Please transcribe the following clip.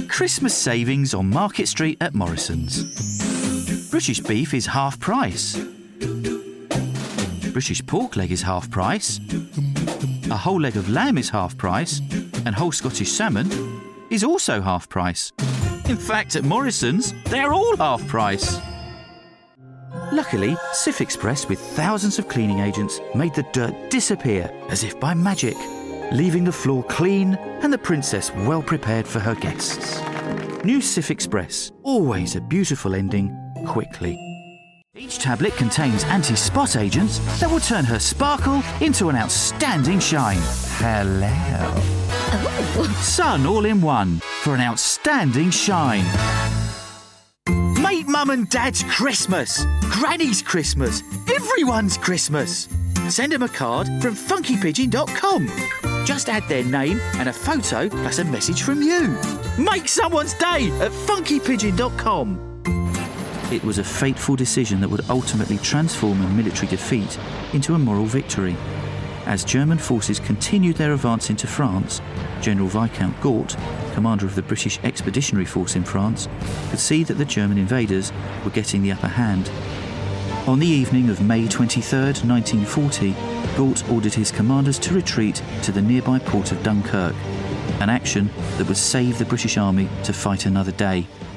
Christmas savings on Market Street at Morrison's. British beef is half price. British pork leg is half price. A whole leg of lamb is half price. And whole Scottish salmon is also half price. In fact, at Morrison's, they're all half price. Luckily, Cif Express with thousands of cleaning agents made the dirt disappear as if by magic, leaving the floor clean and the princess well prepared for her guests. New Cif Express, always a beautiful ending, quickly. Each tablet contains anti-spot agents that will turn her sparkle into an outstanding shine. Hello. Oh. Sun all-in-one for an outstanding shine. Make Mum and Dad's Christmas, Granny's Christmas, everyone's Christmas. Send them a card from funkypigeon.com. Just add their name and a photo plus a message from you. Make someone's day at funkypigeon.com. It was a fateful decision that would ultimately transform a military defeat into a moral victory. As German forces continued their advance into France, General Viscount Gort, commander of the British Expeditionary Force in France, could see that the German invaders were getting the upper hand. On the evening of May 23rd, 1940, Gort ordered his commanders to retreat to the nearby port of Dunkirk, an action that would save the British Army to fight another day.